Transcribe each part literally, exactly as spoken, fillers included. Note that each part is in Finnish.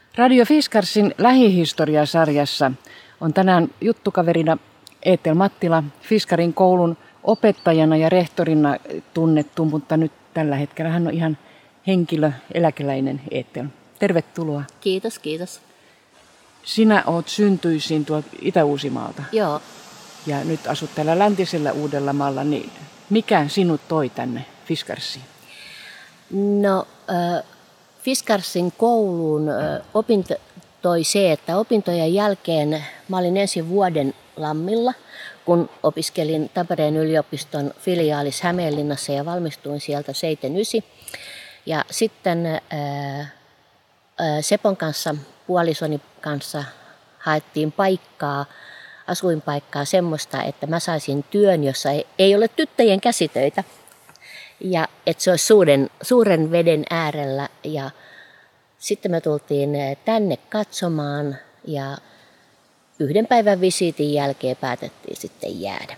Radio Fiskarsin lähihistoriasarjassa on tänään juttukaverina Eetel Mattila, Fiskarin koulun opettajana ja rehtorina tunnettu, mutta nyt tällä hetkellä hän on ihan henkilö, eläkeläinen Eetel. Tervetuloa. Kiitos, kiitos. Sinä oot syntyisin tuolta Itä-Uusimaalta. Joo. Ja nyt asut täällä läntisellä Uudellamaalla, niin mikä sinut toi tänne Fiskarsiin? No, äh, Fiskarsin kouluun äh, opinto toi se, että opintojen jälkeen mä olin ensin vuoden Lammilla, kun opiskelin Tampereen yliopiston filiaalis Hämeenlinnassa ja valmistuin sieltä seitsemänkymmentäyhdeksän. Ja sitten äh, äh, Sepon kanssa, puolisoni kanssa haettiin paikkaa, asuinpaikkaa semmoista, että mä saisin työn, jossa ei, ei ole tyttöjen käsitöitä. Ja että se olisi suuren, suuren veden äärellä. Ja sitten me tultiin tänne katsomaan ja yhden päivän visiitin jälkeen päätettiin sitten jäädä.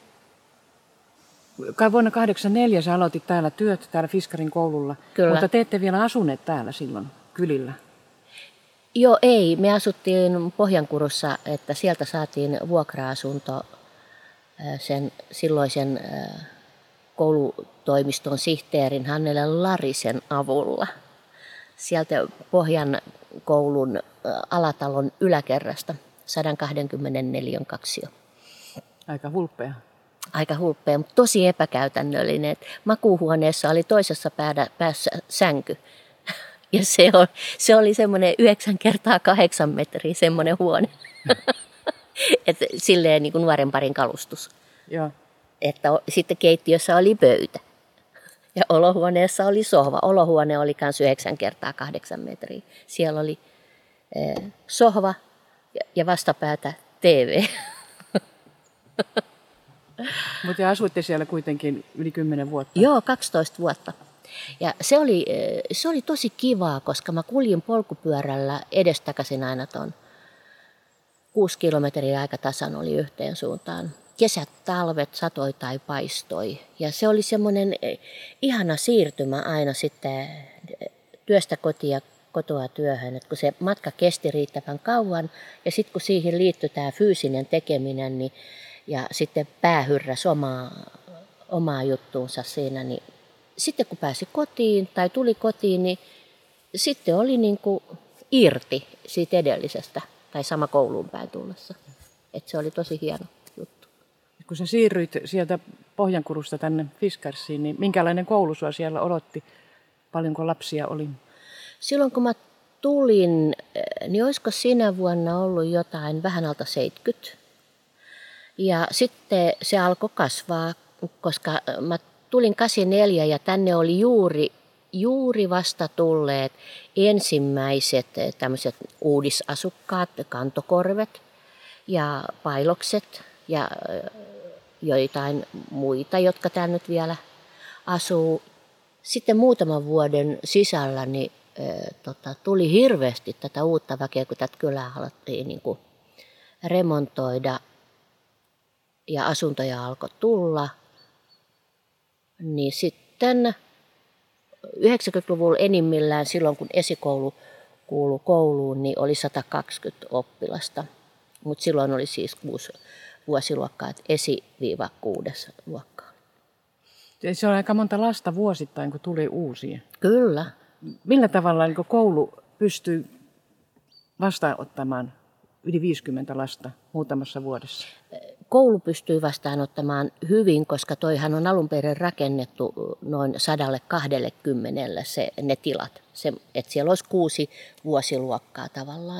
Kai vuonna kahdeksankymmentäneljä sä aloitit täällä työt täällä Fiskarin koululla, Kyllä. Mutta te ette vielä asuneet täällä silloin kylillä. Joo, ei. Me asuttiin Pohjankurussa, että sieltä saatiin vuokra-asunto sen silloisen koulutoimiston sihteerin Hannele Larisen avulla. Sieltä Pohjan koulun alatalon yläkerrasta, sata kaksikymmentäneljä kaksio. Aika hulppea. Aika hulppea, mutta tosi epäkäytännöllinen. Makuuhuoneessa oli toisessa päässä sänky. Ja se oli, se oli semmoinen yhdeksän kertaa kahdeksan metriä semmoinen huone. Et silleen niin kuin nuoren parin kalustus. Joo. Että sitten keittiössä oli pöytä. Ja olohuoneessa oli sohva. Olohuone oli myös yhdeksän kertaa kahdeksan metriä. Siellä oli eh, sohva ja vastapäätä T V. Mutta asuitte siellä kuitenkin yli kymmenen vuotta. Joo, kaksitoista vuotta. Ja se oli, se oli tosi kivaa, koska mä kuljin polkupyörällä edestakaisin aina tuon kuusi kilometriä aika tasan oli yhteen suuntaan. Kesät, talvet, satoi tai paistoi. Ja se oli semmoinen ihana siirtymä aina sitten työstä kotiin ja kotoa työhön. Et kun se matka kesti riittävän kauan ja sitten kun siihen liittyi tämä fyysinen tekeminen niin, ja sitten pää hyrräsi omaa, omaa juttuunsa siinä, niin sitten kun pääsi kotiin tai tuli kotiin, niin sitten oli niin kuin irti siitä edellisestä tai sama kouluun päin tullessa. Et se oli tosi hieno juttu. Kun sä siirryit sieltä Pohjankurusta tänne Fiskarsiin, niin minkälainen koulu sua siellä odotti? Paljonko lapsia oli? Silloin kun mä tulin, niin olisiko sinä vuonna ollut jotain vähän alta seitsemänkymmentä. Ja sitten se alkoi kasvaa, koska mä tulin kahdeksankymmentäneljä ja tänne oli juuri, juuri vasta tulleet ensimmäiset tämmöiset uudisasukkaat, kantokorvet ja pailokset ja joitain muita, jotka täällä nyt vielä asuu. Sitten muutaman vuoden sisällä niin, e, tota, tuli hirveästi tätä uutta väkeä, kun tätä kylää haluttiin niin kuin remontoida ja asuntoja alkoi tulla. Niin sitten yhdeksänkymmentäluvulla enimmillään silloin, kun esikoulu kuului kouluun, niin oli sata kaksikymmentä oppilasta. Mutta silloin oli siis kuusi vuosiluokkaa, että esi-kuudes luokkaa. Se on aika monta lasta vuosittain, kun tuli uusia. Kyllä. Millä tavalla niin koulu pystyy vastaanottamaan yli viisikymmentä lasta muutamassa vuodessa? Koulu pystyy vastaanottamaan hyvin, koska toihan on alun perin rakennettu noin sadalle kahdellekymmenelle se, ne tilat. Se, että siellä olisi kuusi vuosiluokkaa tavallaan.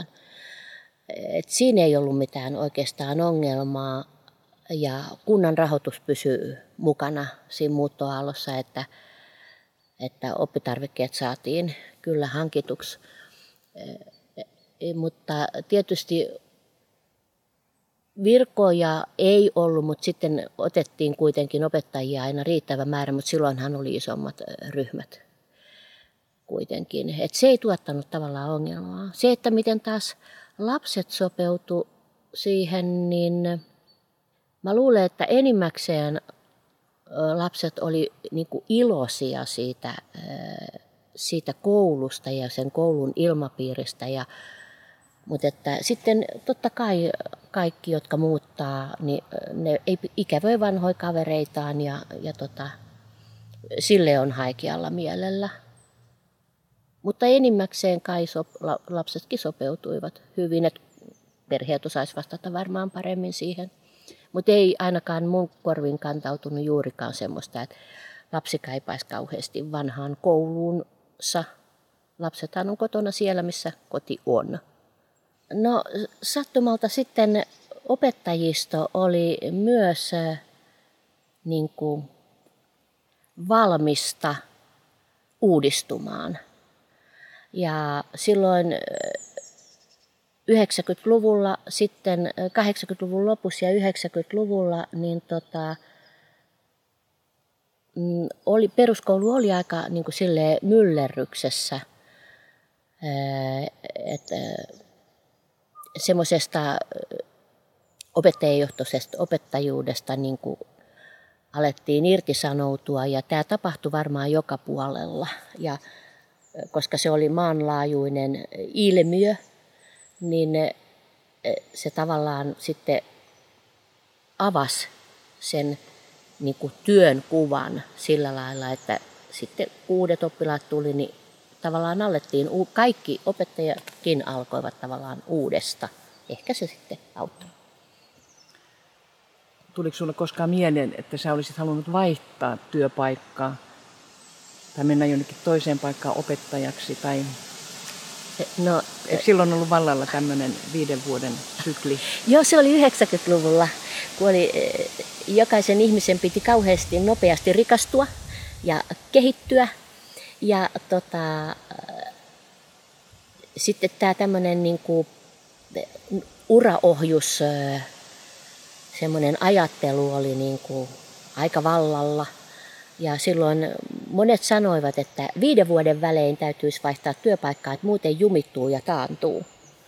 Et siinä ei ollut mitään oikeastaan ongelmaa ja kunnan rahoitus pysyy mukana siinä muuttoaallossa, että, että oppitarvikkeet saatiin kyllä hankituksi. E, mutta tietysti virkoja ei ollut, mutta sitten otettiin kuitenkin opettajia aina riittävä määrä, mutta silloinhan oli isommat ryhmät kuitenkin. Et se ei tuottanut tavallaan ongelmaa. Se, että miten taas lapset sopeutu siihen, niin mä luulen, että enimmäkseen lapset oli niin kuin iloisia siitä siitä koulusta ja sen koulun ilmapiiristä. Ja, mutta että sitten totta kai kaikki, jotka muuttaa, niin ne ei ikävöi vanhoja kavereitaan ja, ja tota, sille on haikealla mielellä. Mutta enimmäkseen kai sop, lapsetkin sopeutuivat hyvin, että perheet osaisi vastata varmaan paremmin siihen. Mutta ei ainakaan mun korvin kantautunut juurikaan semmoista, että lapsi kaipaisi kauheasti vanhaan kouluunsa. Lapsethan on kotona siellä, missä koti on. No sattumalta sitten opettajisto oli myös äh, niin kuin valmista uudistumaan. Ja silloin yhdeksänkymmentäluvulla, sitten kahdeksankymmentäluvun lopussa ja yhdeksänkymmentäluvulla, niin tota, oli, peruskoulu oli aika niin kuin silleen myllerryksessä. Että semmoisesta opettajajohtoisesta opettajuudesta niin kuin alettiin irtisanoutua ja tämä tapahtui varmaan joka puolella. Ja koska se oli maanlaajuinen ilmiö, niin se tavallaan sitten avasi sen niin kuin työn kuvan sillä lailla, että sitten uudet oppilaat tuli, niin tavallaan alettiin, kaikki opettajatkin alkoivat tavallaan uudesta. Ehkä se sitten auttoi. Tuliko sinulle koskaan mieleen, että sä olisit halunnut vaihtaa työpaikkaa tai mennä jonnekin toiseen paikkaan opettajaksi? Tai no, eikö silloin ollut vallalla tämmöinen viiden vuoden sykli? Joo, se oli yhdeksänkymmentäluvulla, kun oli, jokaisen ihmisen piti kauheasti nopeasti rikastua ja kehittyä. Ja tota, sitten tämä tämmöinen niinku uraohjus, semmoinen ajattelu oli niinku aika vallalla. Ja silloin monet sanoivat, että viiden vuoden välein täytyisi vaihtaa työpaikkaa, että muuten jumittuu ja taantuu.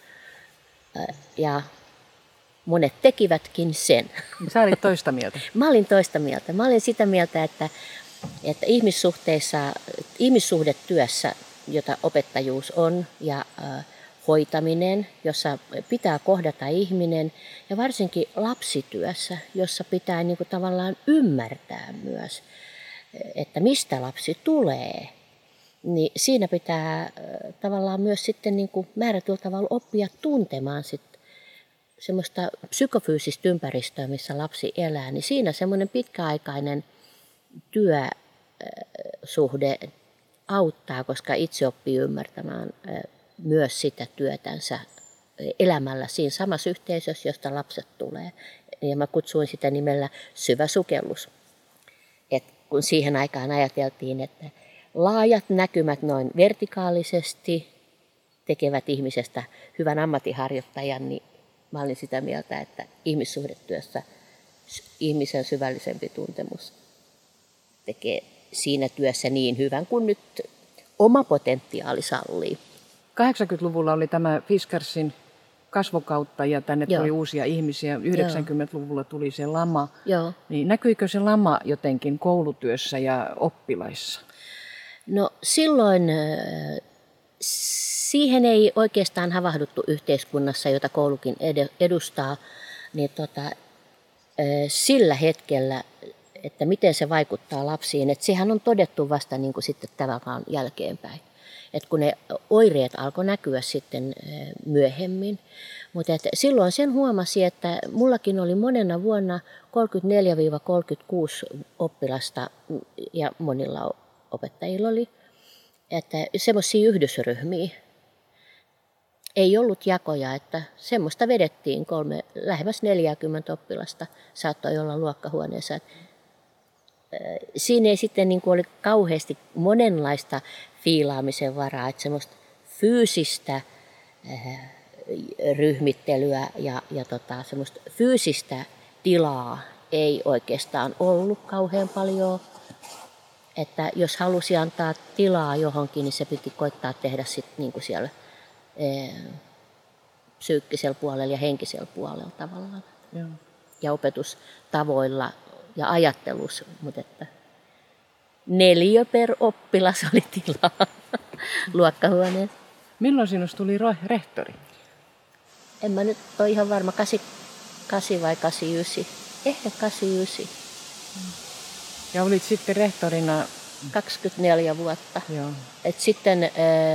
Ja monet tekivätkin sen. Sä olit toista mieltä. Mä olin toista mieltä. Mä olin sitä mieltä, että, että ihmissuhteissa, ihmissuhdetyössä, jota opettajuus on, ja äh, hoitaminen, jossa pitää kohdata ihminen, ja varsinkin lapsityössä, jossa pitää niin kuin tavallaan ymmärtää myös, että mistä lapsi tulee, niin siinä pitää äh, tavallaan myös sitten niin kuin määrätyllä tavalla oppia tuntemaan sit semmoista psykofyysistä ympäristöä, missä lapsi elää, niin siinä semmoinen pitkäaikainen työsuhde auttaa, koska itse oppii ymmärtämään myös sitä työtänsä elämällä siinä samassa yhteisössä, josta lapset tulee. Ja mä kutsuin sitä nimellä syvä sukellus. Et kun siihen aikaan ajateltiin, että laajat näkymät noin vertikaalisesti tekevät ihmisestä hyvän ammatinharjoittajan, niin mä olin sitä mieltä, että ihmissuhdetyössä ihmisen syvällisempi tuntemus tekee siinä työssä niin hyvän kuin nyt oma potentiaali sallii. kahdeksankymmentäluvulla oli tämä Fiskarsin kasvokautta ja tänne Joo. tuli uusia ihmisiä. yhdeksänkymmentäluvulla tuli se lama. Joo. Niin näkyykö se lama jotenkin koulutyössä ja oppilaissa? No silloin siihen ei oikeastaan havahduttu yhteiskunnassa, jota koulukin edustaa, niin tota, sillä hetkellä, että miten se vaikuttaa lapsiin, että sehän on todettu vasta niin kuin sitten tämän jälkeenpäin. Että kun ne oireet alkoi näkyä sitten myöhemmin. Mutta silloin sen huomasi, että mullakin oli monena vuonna kolmekymmentäneljä kolmekymmentäkuusi oppilasta ja monilla opettajilla oli. Että semmoisia yhdysryhmiä. Ei ollut jakoja, että semmoista vedettiin kolme, lähemmäs neljäkymmentä oppilasta saattoi olla luokkahuoneessa. Siinä ei sitten niin kuin oli kauheasti monenlaista fiilaamisen varaa, että semmoista fyysistä ryhmittelyä ja, ja tota, semmoista fyysistä tilaa ei oikeastaan ollut kauhean paljon. Että jos halusi antaa tilaa johonkin, niin se piti koittaa tehdä sitten niin kuin siellä e, psyykkisellä puolella ja henkisellä puolella tavallaan. Joo. Ja opetustavoilla ja ajattelussa. Mutta että Neljä per oppilas oli tilaa luokkahuoneessa. Milloin sinusta tuli rehtori? En mä nyt ole ihan varma, kahdeksankymmentäkahdeksan vai kahdeksankymmentäyhdeksän. Ehkä kahdeksankymmentäyhdeksän. Ja olit sitten rehtorina? kaksikymmentäneljä vuotta. Joo. Et sitten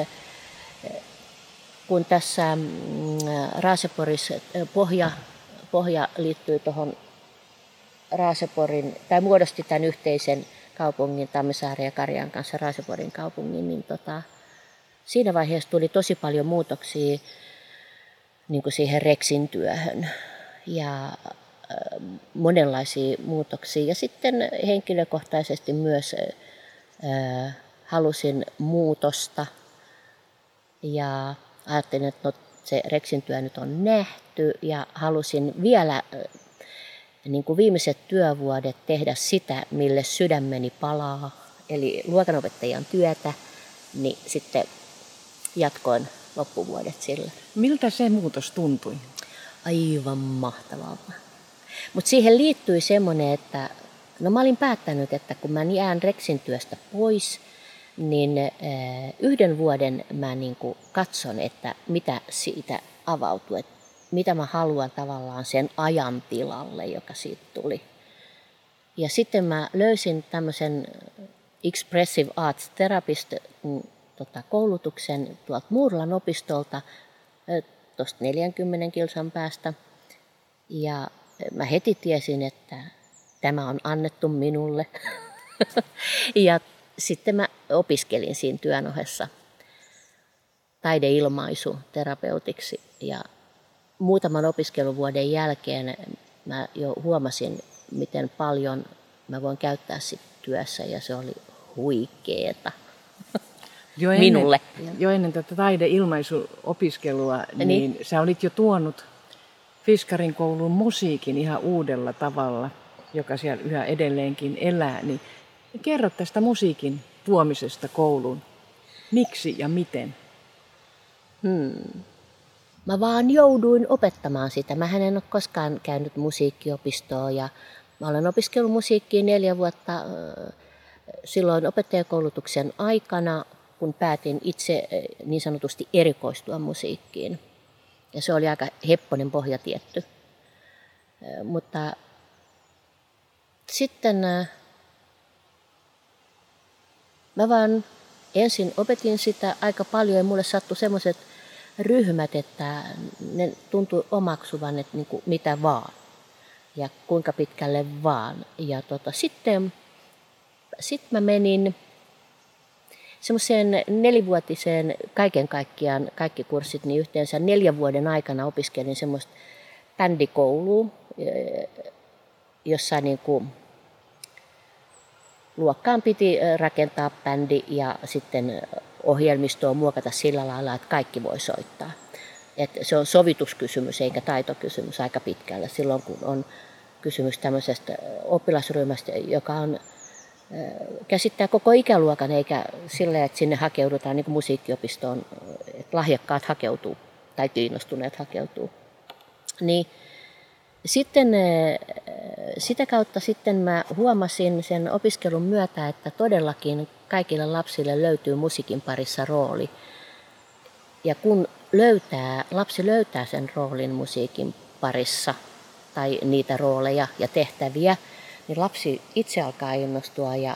kun tässä Raaseporissa pohja, pohja liittyy tuohon Raaseporin, tai muodosti tämän yhteisen kaupungin Tammisaaren ja Karjaan kanssa Raaseporin kaupungin, niin tota, siinä vaiheessa tuli tosi paljon muutoksia niin kuin siihen Reksin työhön ja äh, monenlaisia muutoksia. Ja sitten henkilökohtaisesti myös äh, halusin muutosta ja ajattelin, että no, se Reksin työ nyt on nähty ja halusin vielä äh, niin kuin viimeiset työvuodet tehdä sitä, mille sydämeni palaa, eli luokanopettajan työtä, niin sitten jatkoin loppuvuodet sillä. Miltä se muutos tuntui? Aivan mahtavalta. Mutta siihen liittyi semmoinen, että no mä olin päättänyt, että kun mä jään Reksin työstä pois, niin yhden vuoden mä niin kuin katson, että mitä siitä avautuu, että mitä mä haluan tavallaan sen ajan tilalle, joka siitä tuli. Ja sitten mä löysin tämmöisen Expressive Arts Therapist tota, koulutuksen tuolta Muuralan opistolta tuosta neljänkymmenen kilsan päästä. Ja mä heti tiesin, että tämä on annettu minulle. Ja sitten mä opiskelin siinä työn ohessa taideilmaisuterapeutiksi. Ja muutaman opiskeluvuoden jälkeen mä jo huomasin, miten paljon mä voin käyttää sit työssä, ja se oli huikeeta jo ennen, minulle. Jo ennen tätä taideilmaisuopiskelua, niin, niin sä olit jo tuonut Fiskarin koulun musiikin ihan uudella tavalla, joka siellä yhä edelleenkin elää. Niin kerro tästä musiikin tuomisesta kouluun. Miksi ja miten? Hmm. Mä vaan jouduin opettamaan sitä. Mähän en ole koskaan käynyt musiikkiopistoa ja mä olen opiskellut musiikkia neljä vuotta silloin opettajakoulutuksen aikana, kun päätin itse niin sanotusti erikoistua musiikkiin. Ja se oli aika hepponen pohja tietty. Mutta sitten mä vaan ensin opetin sitä aika paljon ja mulle sattui semmoiset ryhmät, että ne tuntui omaksuvan, että niin kuin mitä vaan ja kuinka pitkälle vaan. Ja tota, sitten sit mä menin semmoiseen nelivuotiseen, kaiken kaikkiaan kaikki kurssit, niin yhteensä neljän vuoden aikana opiskelin semmoista bändikoulua, jossa niin kuin luokkaan piti rakentaa bändi ja sitten ohjelmistoa muokata sillä lailla, että kaikki voi soittaa. Et se on sovituskysymys eikä taitokysymys aika pitkällä silloin, kun on kysymys tämmöisestä oppilasryhmästä, joka on, käsittää koko ikäluokan, eikä sillä, että sinne hakeudutaan niin kuin musiikkiopistoon, että lahjakkaat hakeutuu tai kiinnostuneet hakeutuu. Niin sitten sitä kautta sitten mä huomasin sen opiskelun myötä, että todellakin kaikille lapsille löytyy musiikin parissa rooli. Ja kun löytää, lapsi löytää sen roolin musiikin parissa tai niitä rooleja ja tehtäviä, niin lapsi itse alkaa innostua. Ja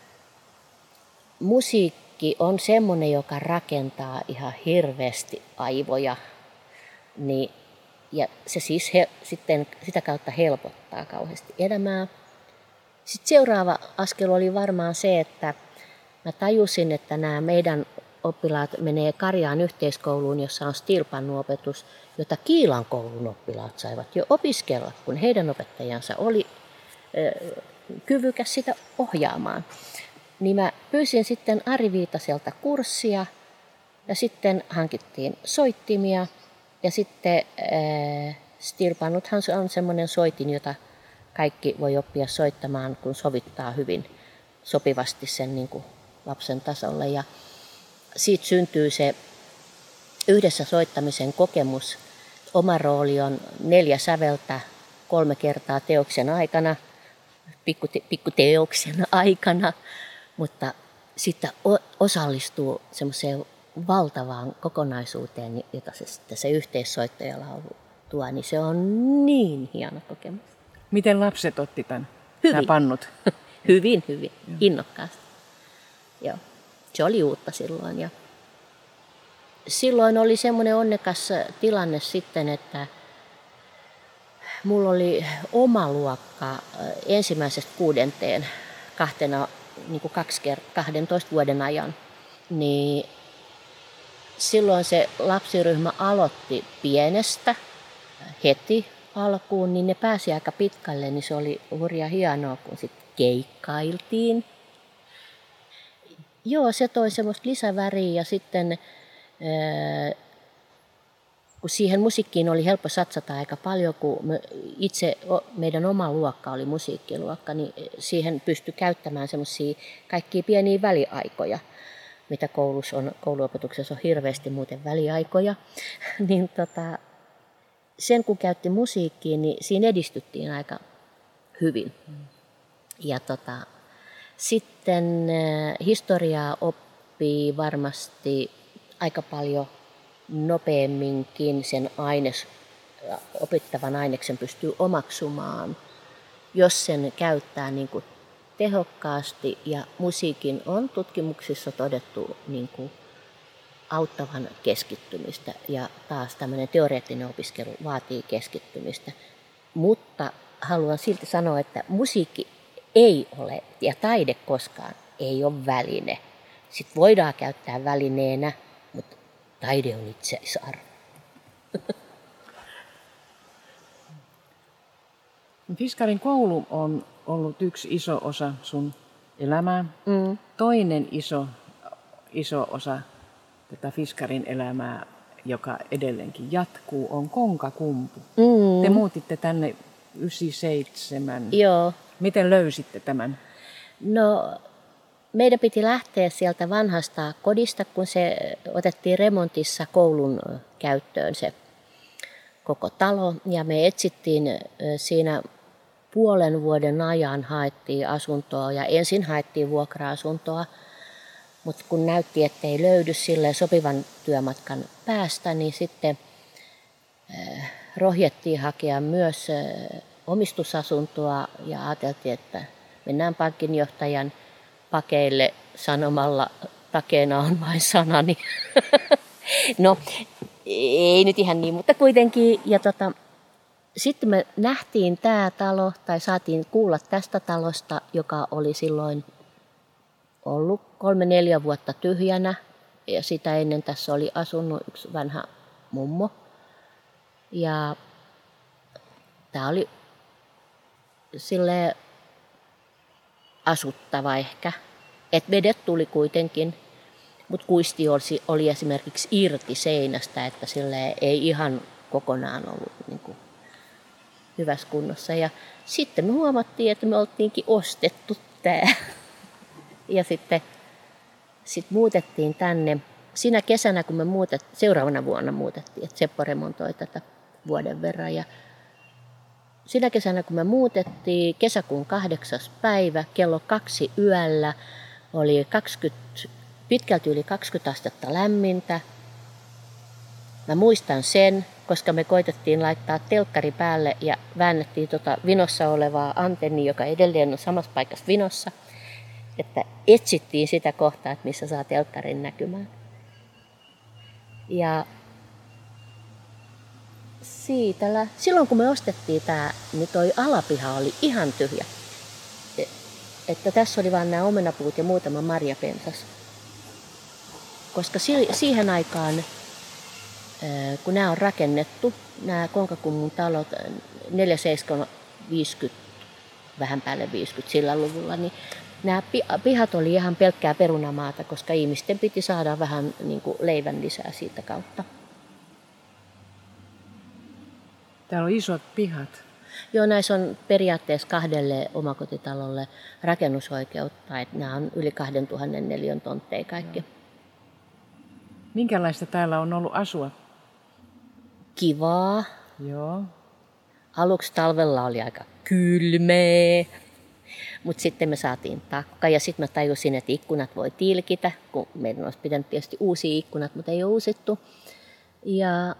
musiikki on semmoinen, joka rakentaa ihan hirveästi aivoja. Niin ja se siis he, sitten sitä kautta helpottaa kauheasti elämää. Sitten seuraava askel oli varmaan se, että mä tajusin, että nämä meidän oppilaat menee Karjaan yhteiskouluun, jossa on stilpannuopetus, jota Kiilan koulun oppilaat saivat jo opiskella, kun heidän opettajansa oli ö, kyvykäs sitä ohjaamaan. Niin mä pyysin sitten Ari Viitaselta kurssia ja sitten hankittiin soittimia. Ja sitten äh, stilpannuthan on semmoinen soitin, jota kaikki voi oppia soittamaan, kun sovittaa hyvin sopivasti sen niin kuin lapsen tasolle. Ja siitä syntyy se yhdessä soittamisen kokemus. Oma rooli on neljä säveltä kolme kertaa teoksen aikana, pikkuteoksen aikana. mutta sitten osallistuu semmoiseen valtavaan kokonaisuuteen, jota se, sitten se yhteissoittajalaulu tuo, niin se on niin hieno kokemus. Miten lapset otti tämän? Hyvin. Nämä pannut? hyvin, hyvin. Joo. Innokkaasti. Joo. Se oli uutta silloin. Ja silloin oli semmoinen onnekas tilanne sitten, että mulla oli oma luokka ensimmäisestä kuudenteen kahtena, niin kuin kaksi kert- kahdentoista vuoden ajan. Niin silloin se lapsiryhmä aloitti pienestä heti alkuun, niin ne pääsi aika pitkälle, niin se oli hurja hienoa, kun sitten keikkailtiin. Joo, se toi semmoista lisäväriä ja sitten kun siihen musiikkiin oli helppo satsata aika paljon, kun me itse meidän oma luokka oli musiikkiluokka, niin siihen pystyi käyttämään semmoisia kaikkia pieniä väliaikoja, mitä koulussa on, kouluopetuksessa on hirveästi muuten väliaikoja, niin tota, sen kun käytti musiikkiin, niin siinä edistyttiin aika hyvin. Ja tota, sitten historiaa oppii varmasti aika paljon nopeamminkin sen aines, opittavan aineksen pystyy omaksumaan, jos sen käyttää niin kuin tehokkaasti. Ja musiikin on tutkimuksissa todettu niin kuin auttavan keskittymistä. Ja taas tämmöinen teoreettinen opiskelu vaatii keskittymistä. Mutta haluan silti sanoa, että musiikki ei ole, ja taide koskaan ei ole väline. Sitten voidaan käyttää välineenä, mutta taide on itseisarvo. Fiskarin koulu on ollut yksi iso osa sun elämää. Mm. Toinen iso, iso osa tätä Fiskarin elämää, joka edelleenkin jatkuu, on Konkakumpu. Mm. Te muutitte tänne yhdeksänkymmentäseitsemän. Joo. Miten löysitte tämän? No, meidän piti lähteä sieltä vanhasta kodista, kun se otettiin remontissa koulun käyttöön se koko talo. Ja me etsittiin siinä puolen vuoden ajan, haettiin asuntoa ja ensin haettiin vuokra-asuntoa. Mutta kun näytti, ettei löydy silleen sopivan työmatkan päästä, niin sitten rohjettiin hakea myös omistusasuntoa ja ajateltiin, että mennään pankinjohtajan pakeille sanomalla, takeena on vain sanani. No, ei nyt ihan niin, mutta kuitenkin. Ja tota, sitten me nähtiin tämä talo, tai saatiin kuulla tästä talosta, joka oli silloin ollut kolme neljä vuotta tyhjänä. Ja sitä ennen tässä oli asunut yksi vanha mummo. Ja tämä oli silleen asuttava ehkä. Et vedet tuli kuitenkin, mutta kuisti oli, oli esimerkiksi irti seinästä, että sille ei ihan kokonaan ollut niin kuin hyvässä kunnossa. Ja sitten me huomattiin, että me oltiinkin ostettu tämä. Ja sitten sit muutettiin tänne. Siinä kesänä, kun me muutettiin, seuraavana vuonna muutettiin, että Seppo remontoi tätä vuoden verran. Ja siinä kesänä, kun me muutettiin, kesäkuun kahdeksas päivä, kello kaksi yöllä, oli kaksikymmentä, pitkälti yli kaksikymmentä astetta lämmintä. Mä muistan sen, koska me koitettiin laittaa telkkari päälle ja väännettiin tota vinossa olevaa antennia, joka edelleen on samassa paikassa vinossa, että etsittiin sitä kohtaa, että missä saa telkkarin näkymään. Ja siitä, silloin kun me ostettiin tämä, niin toi alapiha oli ihan tyhjä. Että tässä oli vain nämä omenapuut ja muutama marjapensas. Koska siihen aikaan, kun nämä on rakennettu, nämä Konkakummun talot neljäkymmentäseitsemän viisikymmentä, vähän päälle viisikymmentä sillä luvulla, niin nämä pihat oli ihan pelkkää perunamaata, koska ihmisten piti saada vähän niin kuin leivän lisää siitä kautta. Täällä on isot pihat. Joo, näissä on periaatteessa kahdelle omakotitalolle rakennusoikeutta, että nämä on yli kaksituhatta neliön tontteja kaikki. Joo. Minkälaista täällä on ollut asua? Kivaa. Joo. Aluksi talvella oli aika kylmeä. Mutta sitten me saatiin takka ja sitten mä tajusin, että ikkunat voi tilkitä, kun meidän olisi pitänyt tietysti uusia ikkunat, mutta ei ole uusittu. Ja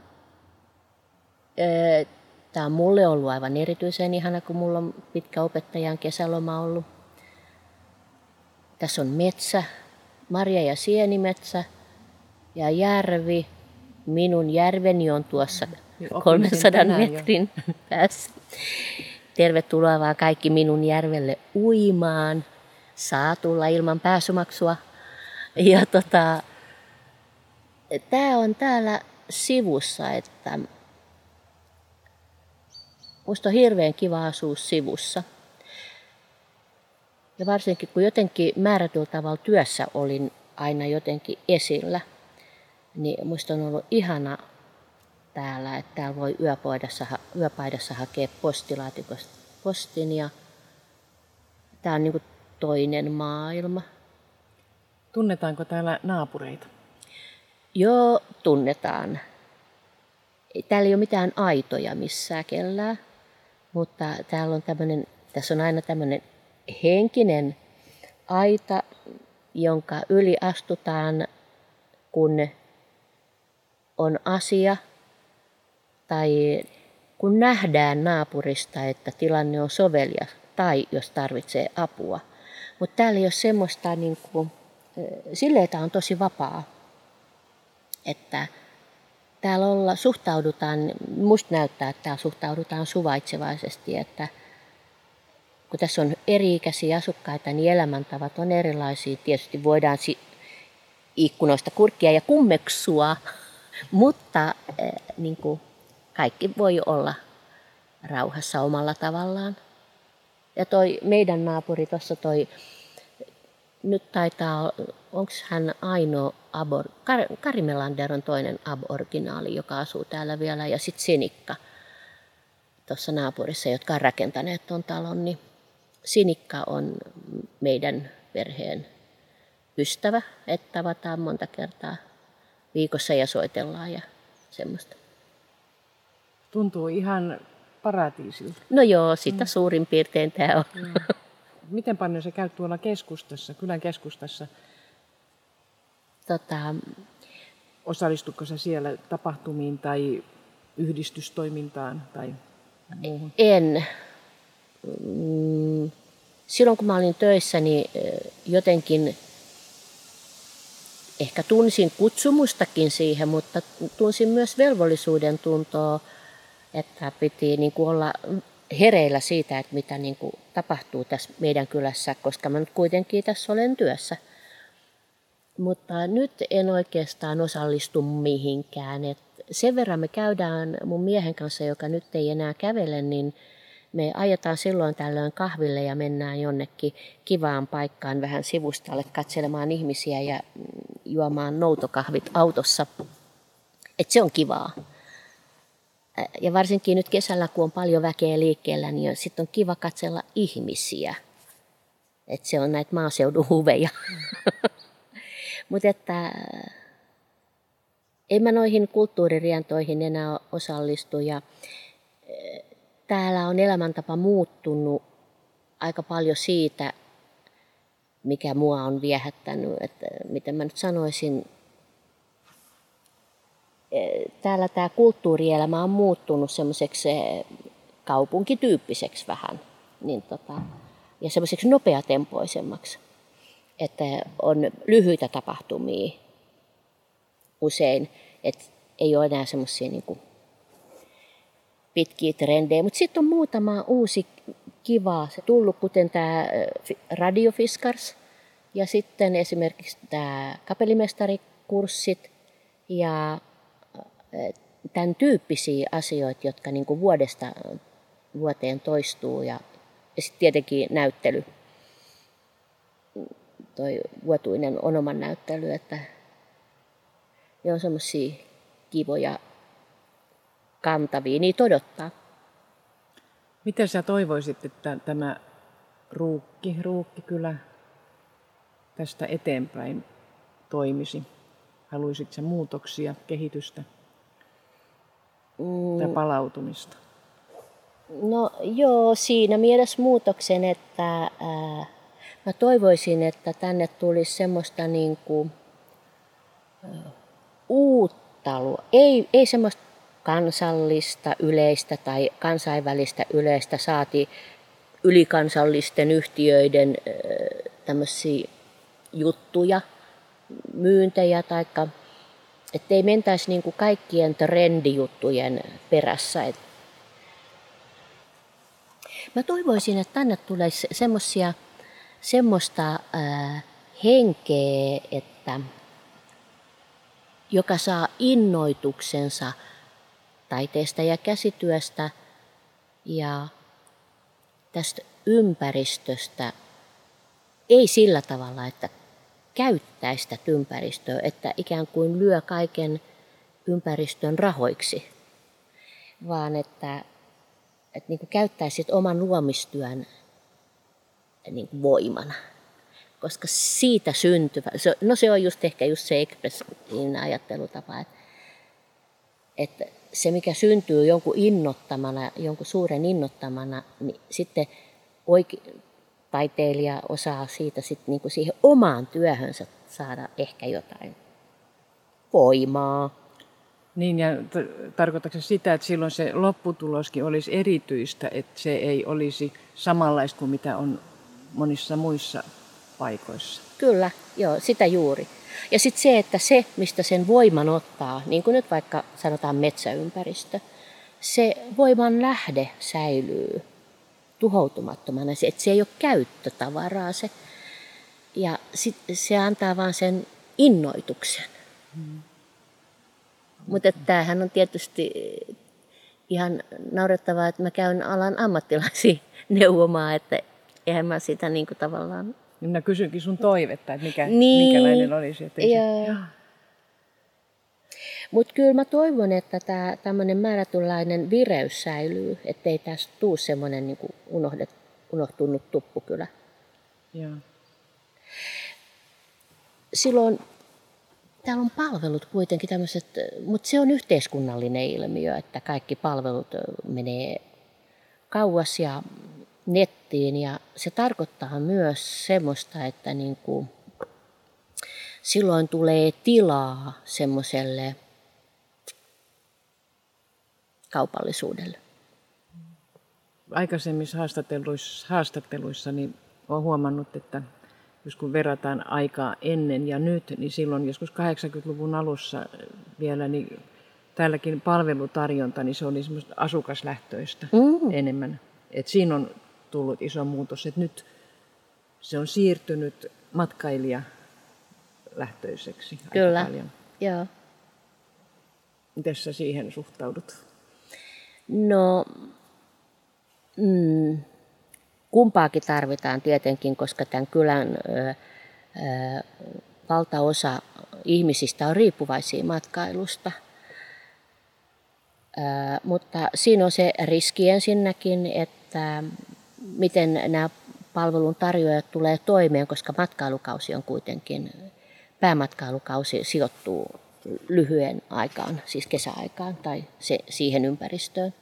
tämä on mulle ollut aivan erityisen ihana, kun mulla on pitkä opettajan kesäloma ollut. Tässä on metsä, marja- ja sienimetsä ja järvi. Minun järveni on tuossa kolmensadan metrin päässä. Tervetuloa vaan kaikki minun järvelle uimaan. Saa tulla ilman pääsymaksua. Ja tota, tämä on täällä sivussa, että musta on hirveän kiva asua sivussa. Ja varsinkin kun jotenkin määrätyllä tavalla työssä olin aina jotenkin esillä, niin musta on ollut ihana täällä, että täällä voi yöpaidassa, yöpaidassa hakea postilaatikosta postin ja tää on niin kuin toinen maailma. Tunnetaanko täällä naapureita? Joo, tunnetaan. Täällä ei ole mitään aitoja missään kellään, mutta täällä on tämmönen, tässä on aina tämmöinen henkinen aita, jonka yli astutaan, kun on asia tai kun nähdään naapurista, että tilanne on sovelias tai jos tarvitsee apua. Mutta täällä ei ole semmoista, niin kuin, silleen tämä on tosi vapaa, että täällä olla, suhtaudutaan, musta näyttää, että täällä suhtaudutaan suvaitsevaisesti, että kun tässä on eri-ikäisiä asukkaita, niin elämäntavat on erilaisia. Tietysti voidaan si- ikkunoista kurkkia ja kummeksua, mutta äh, niin kuin kaikki voi olla rauhassa omalla tavallaan. Ja toi meidän naapuri tuossa toi, nyt taitaa, onko hän ainoa abor, Kar- Kari Melander on toinen aboriginaali, joka asuu täällä vielä, ja sitten Sinikka tuossa naapurissa, jotka on rakentaneet tuon talon, niin Sinikka on meidän perheen ystävä, että tavataan monta kertaa viikossa ja soitellaan ja semmoista. Tuntuu ihan paratiisilta. No joo, sitä mm. suurin piirtein tämä on. Joo. Miten paljon se käy tuolla keskustassa, kylän keskustassa? Tota, Osallistuko se siellä tapahtumiin tai yhdistystoimintaan tai muuhun? En. Silloin kun mä olin töissä, niin jotenkin ehkä tunsin kutsumustakin siihen, mutta tunsin myös velvollisuuden tuntoa, että piti niin kuin olla hereillä siitä, että mitä niin kuin tapahtuu tässä meidän kylässä, koska mä nyt kuitenkin tässä olen työssä. Mutta nyt en oikeastaan osallistu mihinkään. Et sen verran me käydään mun miehen kanssa, joka nyt ei enää kävele, niin me ajetaan silloin tällöin kahville ja mennään jonnekin kivaan paikkaan vähän sivustalle katselemaan ihmisiä ja juomaan noutokahvit autossa. Et se on kivaa. Ja varsinkin nyt kesällä, kun on paljon väkeä liikkeellä, niin sitten on kiva katsella ihmisiä. Et se on näitä maaseudun huveja. Mutta että en mä noihin kulttuuririentoihin enää osallistu. Ja täällä on elämäntapa muuttunut aika paljon siitä, mikä mua on viehättänyt. Että miten mä nyt sanoisin, täällä tämä kulttuurielämä on muuttunut semmoiseksi kaupunkityyppiseksi vähän niin tota, ja semmoiseksi nopeatempoisemmaksi. Että on lyhyitä tapahtumia usein, että ei ole enää semmoisia niin kuin pitkiä trendejä, mutta sitten on muutama uusi kiva se tullut, kuten tämä Radio Fiskars ja sitten esimerkiksi tämä kapellimestarikurssit ja tämän tyyppisiä asioita, jotka niin kuin vuodesta vuoteen toistuu ja, ja sitten tietenkin näyttely. Toi vuotuinen Onoman näyttely, että ne on semmoisia kivoja kantavia, niitä odottaa. Miten sä toivoisit, että tämä ruukki, ruukkikylä tästä eteenpäin toimisi? Haluaisitko sä muutoksia, kehitystä mm. tai palautumista? No joo, siinä mielessä muutoksen, että ää, mä toivoisin, että tänne tulisi semmoista niin kuin, uutta, ei, ei semmoista kansallista yleistä tai kansainvälistä yleistä, saati ylikansallisten yhtiöiden tämmöisiä juttuja, myyntejä, taikka ettei mentäisi niin kuin kaikkien trendijuttujen perässä. Et mä toivoisin, että tänne tulisi semmosia, semmoista ää, henkeä, että joka saa innoituksensa taiteesta ja käsityöstä ja tästä ympäristöstä, ei sillä tavalla, että käyttäisi sitä ympäristöä, että ikään kuin lyö kaiken ympäristön rahoiksi, vaan että, että niin kuin käyttäisi oman luomistyön niin kuin voimana. Koska siitä syntyvä, no se on just ehkä just se Expressin ajattelutapa, että, että se mikä syntyy jonkun innottamana, jonkun suuren innottamana, niin sitten oike, taiteilija osaa siitä sitten niinku siihen omaan työhönsä saada ehkä jotain voimaa. Niin, ja t- tarkoitatko se sitä, että silloin se lopputuloskin olisi erityistä, että se ei olisi samanlaista kuin mitä on monissa muissa paikoissa? Kyllä, joo, sitä juuri. Ja sitten se, että se, mistä sen voiman ottaa, niin kuin nyt vaikka sanotaan metsäympäristö, se voiman lähde säilyy tuhoutumattomana, että se ei ole käyttötavaraa se. Ja sit se antaa vaan sen innoituksen. Hmm. Mutta tämähän on tietysti ihan naurettavaa, että mä käyn alan ammattilaisia neuvomaan, että eihän mä sitä niin kuin tavallaan... Minä kysynkin sun toivetta, että mikä, niin, minkälainen olisi. Että se... Mutta kyllä mä toivon, että tämä tämmöinen määrätynlainen vireys säilyy, ettei tästä tule semmoinen niin kuin unohdet, unohtunut tuppukylä. Joo. Silloin täällä on palvelut kuitenkin tämmöiset, mutta se on yhteiskunnallinen ilmiö, että kaikki palvelut menee kauas ja nettiin. Ja se tarkoittaa myös semmoista, että niin kuin silloin tulee tilaa semmoiselle kaupallisuudelle. Aikaisemmissa haastatteluissa, haastatteluissa niin olen huomannut, että jos kun verrataan aikaa ennen ja nyt, niin silloin joskus kahdeksankymmentäluvun alussa vielä, niin täälläkin palvelutarjonta, niin se oli semmoista asukaslähtöistä mm. enemmän. Et siinä on tullut iso muutos, että nyt se on siirtynyt matkailijalähtöiseksi aika Kyllä. paljon. Joo. Miten sä siihen suhtaudut? No, mm, kumpaakin tarvitaan tietenkin, koska tämän kylän ö, ö, valtaosa ihmisistä on riippuvaisia matkailusta. Ö, mutta siinä on se riski ensinnäkin, että miten nämä palveluntarjoajat tulee toimeen, koska matkailukausi on kuitenkin, päämatkailukausi sijoittuu lyhyen aikaan, siis kesäaikaan tai se, siihen ympäristöön.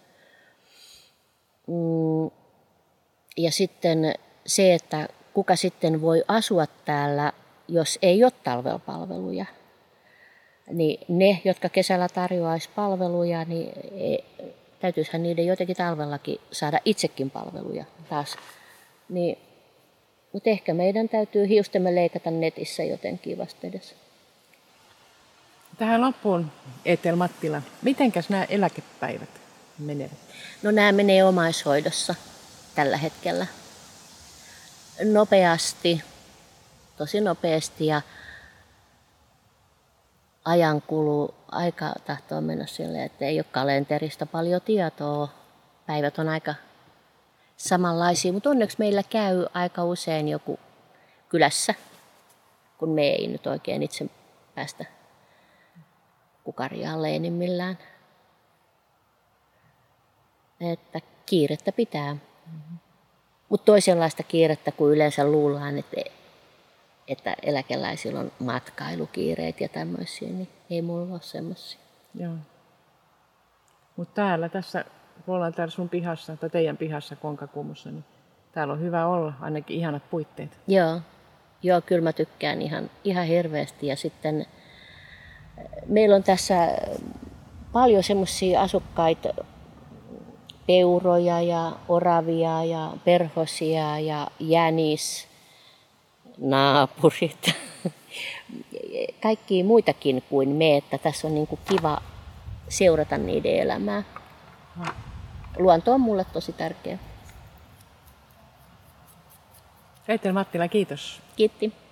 Ja sitten se, että kuka sitten voi asua täällä, jos ei ole talvelupalveluja. Niin ne, jotka kesällä tarjoaisi palveluja, niin täytyisihän niiden jotenkin talvellakin saada itsekin palveluja taas. Niin, mutta ehkä meidän täytyy hiustemme leikata netissä jotenkin vastedes. Tähän loppuun, Ethel Mattila, mitenkäs nämä eläkepäivät menevät? No nämä menee omaishoidossa tällä hetkellä. Nopeasti, tosi nopeasti ja ajan kuluu, aika tahtoo mennä silleen, että ei ole kalenterista paljon tietoa. Päivät on aika samanlaisia, mutta onneksi meillä käy aika usein joku kylässä, kun me ei nyt oikein itse päästä kukaria leenimmillään. Että kiirettä pitää. Mm-hmm. Mutta toisenlaista kiirettä kuin yleensä luullaan, että, että eläkeläisillä on matkailukiireet ja tämmöisiä, niin ei mulla ole semmoisia. Joo. Mutta täällä tässä kun ollaan täällä sun pihassa tai teidän pihassa Konkakuumussa, niin täällä on hyvä olla, ainakin ihanat puitteet. Joo, Joo kyllä mä tykkään ihan, ihan hirveästi. Ja sitten meillä on tässä paljon semmoisia asukkaita, peuroja ja oravia ja perhosia ja jänis, naapurit, kaikkia muitakin kuin me, että tässä on niin kuin kiva seurata niiden elämää. Luonto on mulle tosi tärkeä. Eetel Mattila, kiitos. Kiitti.